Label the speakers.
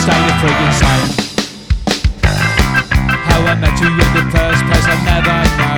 Speaker 1: that you're freaking insane. How I met you in the first place, I never know.